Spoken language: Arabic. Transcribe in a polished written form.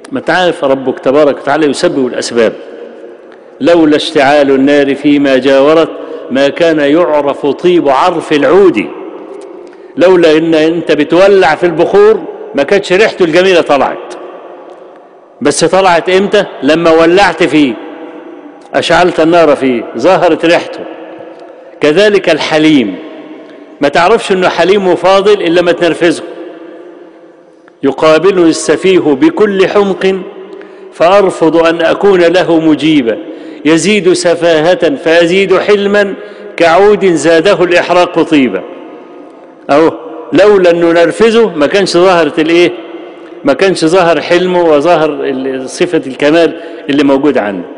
ما تعرف ربك تبارك وتعالى يسبب الأسباب. لولا اشتعال النار فيما جاورت ما كان يعرف طيب عرف العود. لولا ان انت بتولع في البخور ما كانتش ريحته الجميلة طلعت. بس طلعت امتى؟ لما ولعت فيه، اشعلت النار فيه، ظهرت ريحته. كذلك الحليم، ما تعرفش انه حليم وفاضل الا ما تنرفزه. يقابلني السفيه بكل حمق فأرفض أن أكون له مجيبا، يزيد سفاهة فيزيد حلما كعود زاده الإحراق طيبا. أهو لولا أنه نرفزه ما كانش ظهرت الإيه؟ ما كانش ظهر حلمه وظهر صفة الكمال اللي موجود عنه.